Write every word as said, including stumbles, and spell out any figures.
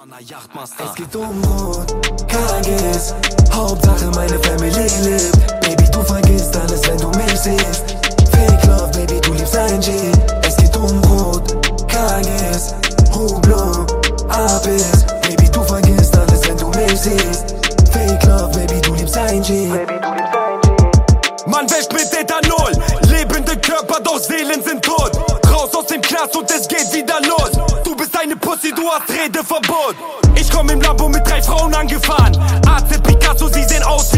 Es geht um Brot, K Gs, Hauptsache meine Family lebt. Baby, du vergisst alles, wenn du mich siehst. Fake Love, Baby, du liebst ein G. Es geht um Brot, K Gs, Hublot, Apis. Baby, du vergisst alles, wenn du mich siehst. Fake Love, Baby, du liebst ein G. Man wäscht mit Ethanol, lebende Körper, doch Seelen sind tot. Raus aus dem Knast und es geht wieder los. Du bist eine Pussy, du hast Redeverbot. Ich komm im Lambo mit drei Frauen angefahren. A C Picasso, sie sehen aus